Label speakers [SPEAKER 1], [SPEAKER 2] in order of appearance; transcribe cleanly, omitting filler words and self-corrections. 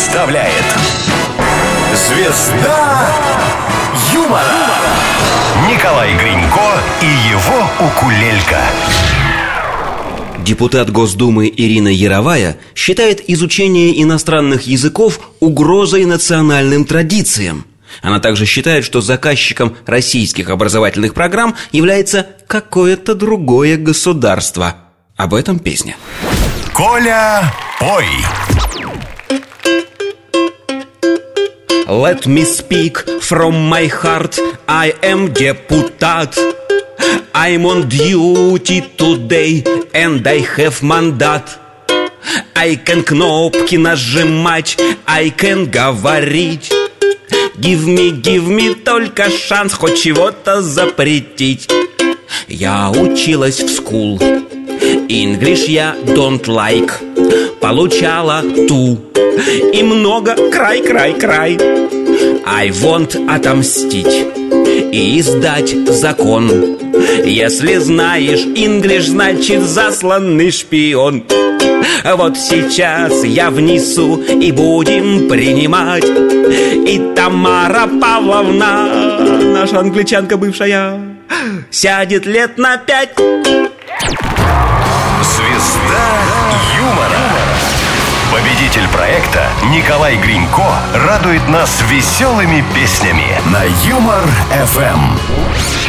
[SPEAKER 1] представляет «Звезда юмора» Николай Гринько и его укулелька.
[SPEAKER 2] Депутат Госдумы Ирина Яровая считает изучение иностранных языков угрозой национальным традициям. Она также считает, что заказчиком российских образовательных программ является какое-то другое государство. Об этом песня.
[SPEAKER 1] Коля, пой!
[SPEAKER 2] Let me speak from my heart. I am депутат. I'm on duty today and I have мандат. I can кнопки нажимать, I can говорить. Give me только шанс хоть чего-то запретить. Я училась в school. English я don't like. Получала ту. И много край. I want отомстить и издать закон. Если знаешь English, значит засланный шпион. Вот сейчас я внесу и будем принимать. И Тамара Павловна, наша англичанка бывшая, сядет лет на 5.
[SPEAKER 1] Звезда юмора. Победитель проекта Николай Гринько радует нас веселыми песнями на Юмор ФМ.